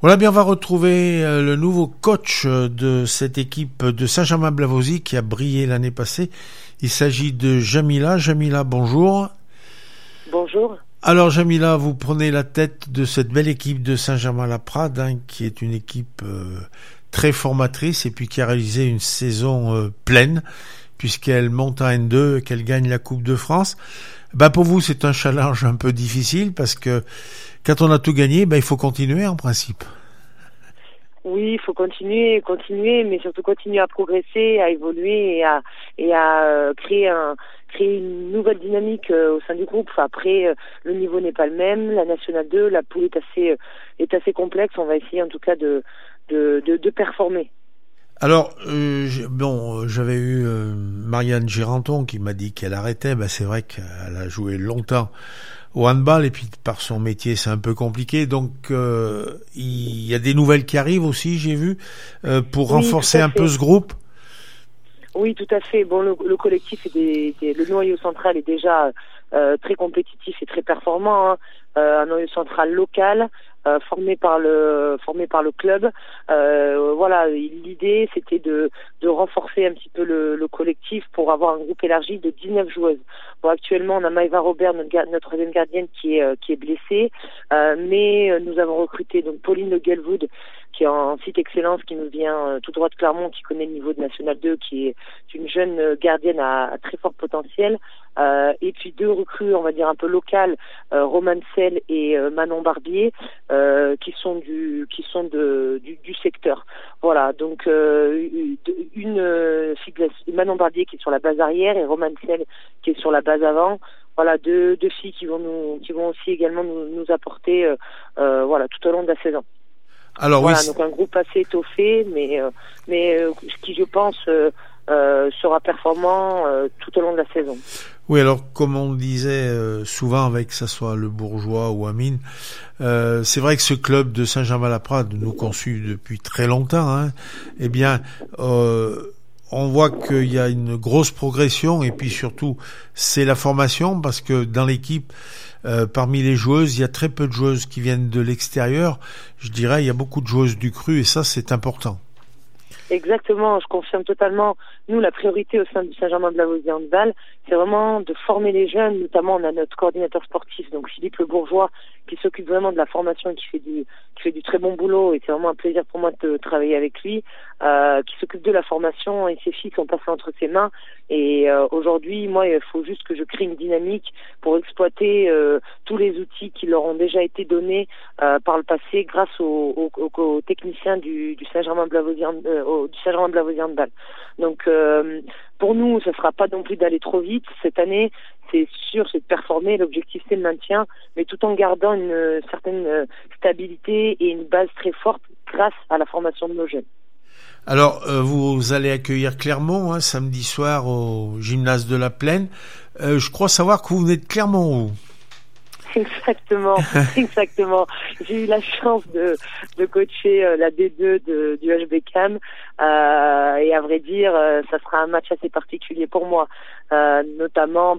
Voilà, bien, on va retrouver le nouveau coach de cette équipe de Saint-Germain-Blavozy qui a brillé l'année passée. Il s'agit de Jamila. Jamila, bonjour. Bonjour. Alors Jamila, vous prenez la tête de cette belle équipe de Saint-Germain-la-Prade, qui est une équipe très formatrice et puis qui a réalisé une saison pleine puisqu'elle monte en N2 et qu'elle gagne la Coupe de France. Pour vous, c'est un challenge un peu difficile parce que quand on a tout gagné, il faut continuer en principe. Oui, il faut continuer, mais surtout continuer à progresser, à évoluer et à créer une nouvelle dynamique au sein du groupe. Après, le niveau n'est pas le même. La Nationale 2, la poule est assez complexe. On va essayer en tout cas de performer. Alors, j'avais eu Marianne Giranton qui m'a dit qu'elle arrêtait. C'est vrai qu'elle a joué longtemps au handball et puis par son métier c'est un peu compliqué. Donc, il y a des nouvelles qui arrivent aussi, j'ai vu, pour renforcer un peu ce groupe. Oui, tout à fait. Bon, le collectif le noyau central est déjà très compétitif et très performant. Un noyau central local. Formé par le club. Voilà, l'idée c'était de renforcer un petit peu le collectif pour avoir un groupe élargi de 19 joueuses. Bon, actuellement on a Maëva Robert, notre troisième gardienne qui est blessée, mais nous avons recruté donc Pauline Le Gelwood qui est en site excellence, qui nous vient tout droit de Clermont, qui connaît le niveau de National 2, qui est une jeune gardienne à très fort potentiel. Et puis deux recrues, on va dire un peu locales, Romane Sell et Manon Barbier, qui sont du secteur. Voilà, donc Manon Barbier qui est sur la base arrière et Romane Sell qui est sur la base avant. Voilà, deux filles qui vont aussi également nous apporter tout au long de la saison. Alors voilà, oui, donc un groupe assez étoffé, mais qui je pense sera performant tout au long de la saison. Oui, alors comme on disait souvent avec que ça soit le Bourgeois ou Amine, c'est vrai que ce club de Saint-Germain-la-Prade, nous conçu depuis très longtemps, on voit qu'il y a une grosse progression et puis surtout c'est la formation parce que dans l'équipe, parmi les joueuses, il y a très peu de joueuses qui viennent de l'extérieur. Je dirais, il y a beaucoup de joueuses du cru et ça c'est important. Exactement, je confirme totalement. Nous, la priorité au sein du Saint-Germain-Blavozy Handball, c'est vraiment de former les jeunes. Notamment, on a notre coordinateur sportif, donc Philippe Le Bourgeois, qui s'occupe vraiment de la formation et qui fait du très bon boulot. Et c'est vraiment un plaisir pour moi de travailler avec lui, qui s'occupe de la formation et ses filles sont passées entre ses mains. Et aujourd'hui, moi, il faut juste que je crée une dynamique pour exploiter tous les outils qui leur ont déjà été donnés par le passé grâce aux techniciens du Saint-Germain-Blavozy Handball. Donc pour nous, ce sera pas non plus d'aller trop vite. Cette année, c'est sûr, c'est de performer. L'objectif, c'est le maintien, mais tout en gardant une certaine stabilité et une base très forte grâce à la formation de nos jeunes. Alors, vous allez accueillir Clermont samedi soir au gymnase de la Plaine. Je crois savoir que vous venez de Clermont, vous. Exactement. J'ai eu la chance de coacher la D2 du HBCAM et à vrai dire, ça sera un match assez particulier pour moi, notamment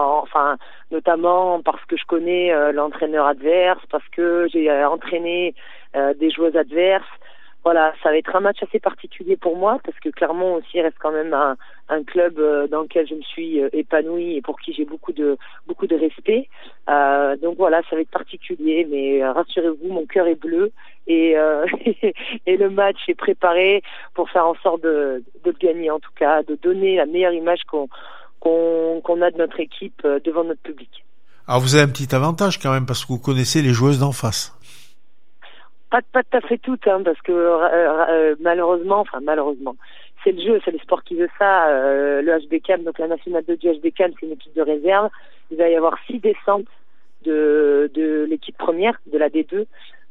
parce que je connais l'entraîneur adverse, parce que j'ai entraîné des joueuses adverses. Voilà, ça va être un match assez particulier pour moi parce que Clermont aussi reste quand même un club dans lequel je me suis épanouie et pour qui j'ai beaucoup de respect. Donc voilà, ça va être particulier, mais rassurez-vous, mon cœur est bleu et et le match est préparé pour faire en sorte de le gagner, en tout cas, de donner la meilleure image qu'on a de notre équipe devant notre public. Alors vous avez un petit avantage quand même parce que vous connaissez les joueuses d'en face. Pas tout à fait toutes, parce que malheureusement, c'est le jeu, c'est le sport qui veut ça. Le HBCAM, donc la Nationale 2 du HBCAM, c'est une équipe de réserve. Il va y avoir 6 descentes de l'équipe première, de la D2,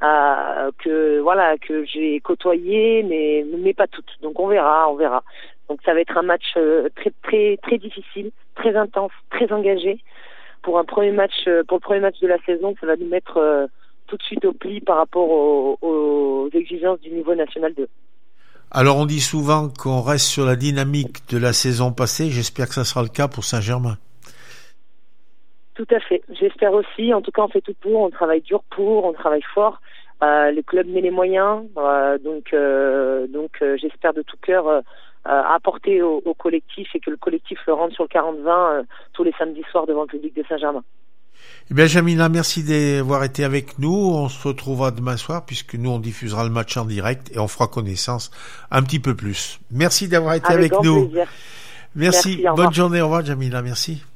que j'ai côtoyé, mais pas toutes. Donc on verra. Donc ça va être un match très très très difficile, très intense, très engagé. Pour le premier match de la saison, ça va nous mettre tout de suite au pli par rapport aux exigences du niveau national 2. Alors on dit souvent qu'on reste sur la dynamique de la saison passée, j'espère que ça sera le cas pour Saint-Germain. Tout à fait, j'espère aussi. En tout cas, on fait tout pour, on travaille dur pour, on travaille fort. Le club met les moyens, donc j'espère de tout cœur apporter au collectif et que le collectif le rende sur le 40-20 tous les samedis soirs devant le public de Saint-Germain. Eh bien, Jamila, merci d'avoir été avec nous. On se retrouvera demain soir puisque nous, on diffusera le match en direct et on fera connaissance un petit peu plus. Merci d'avoir été avec nous. Plaisir. Merci. Bonne journée. Au revoir, Jamila. Merci.